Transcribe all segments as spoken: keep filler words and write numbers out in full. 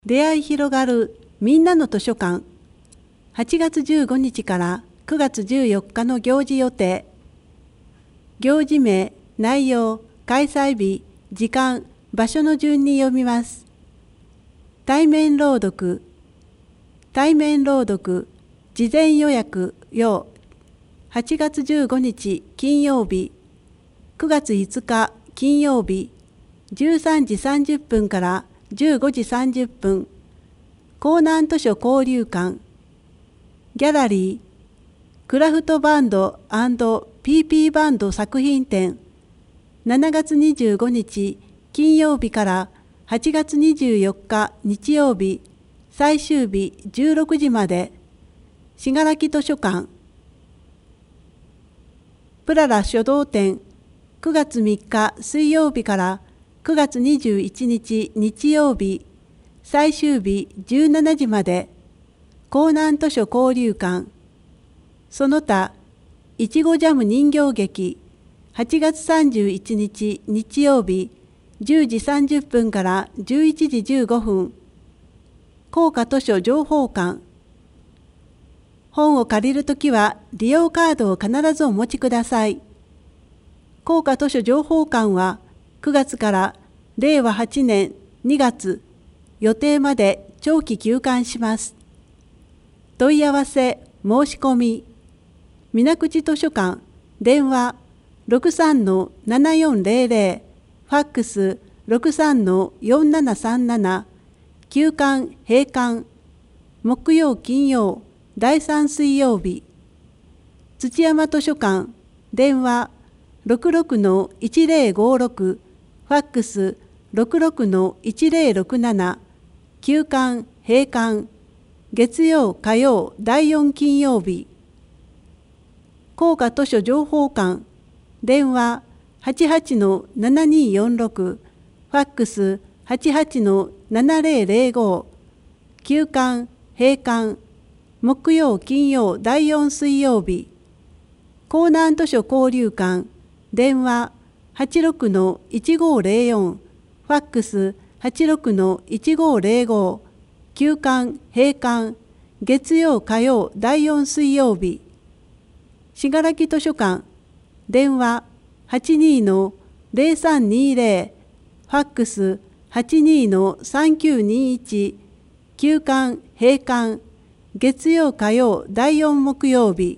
出会い広がるみんなの図書館。はちがつじゅうごにちからくがつじゅうよっかの行事予定。行事名、内容、開催日、時間、場所の順に読みます。対面朗読。対面朗読、事前予約要。はちがつじゅうごにち金曜日、くがついつか金曜日、じゅうさんじさんじゅっぷんからじゅうごじさんじゅっぷん、江南図書交流館、ギャラリー、クラフトバンド&ピーピー バンド作品展、しちがつにじゅうごにち金曜日からはちがつにじゅうよっか日曜日、最終日じゅうろくじまで、信楽図書館、プララ書道展、くがつみっか水曜日からくがつにじゅういちにち日曜日、最終日じゅうしちじまで、江南図書交流館。その他、いちごジャム人形劇、はちがつさんじゅういちにち日曜日、じゅうじさんじゅっぷんからじゅういちじじゅうごふん、高価図書情報館。本を借りるときは利用カードを必ずお持ちください。高価図書情報館はくがつかられいわはちねんにがつ予定まで長期休館します。問い合わせ申し込み、水口図書館電話 ろくさんのななよんぜろぜろ、ファックス ろくさんのよんななさんなな、休館閉館、木曜金曜だいさん水曜日、土山図書館電話 ろくろくのいちぜろごろく、ファックス ろくろくのいちぜろろくなな、休館閉館、月曜火曜だいよん金曜日、高価図書情報館電話 はちはちのななによんろく、ファックス はちはちのななぜろぜろご、休館閉館、木曜金曜だいよん水曜日、江南図書交流館電話 はちろくのいちごぜろよん、ファックス はちろくのいちごぜろご、休館閉館、月曜火曜だいよん水曜日、信楽図書館電話 はちにのぜろさんにぜろ、ファックス はちにのさんきゅうにいち、休館閉館、月曜火曜だいよん木曜日。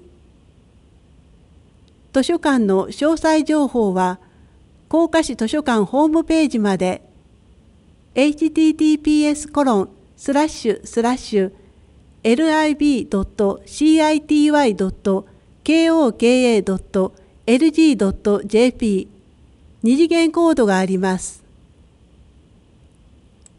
図書館の詳細情報は甲賀市図書館ホームページまで。 エイチティーティーピーエスコロンスラッシュスラッシュエルアイビードットシーアイティーワイドットケーオーケーエードットエルジードットジェーピー 二次元コードがあります。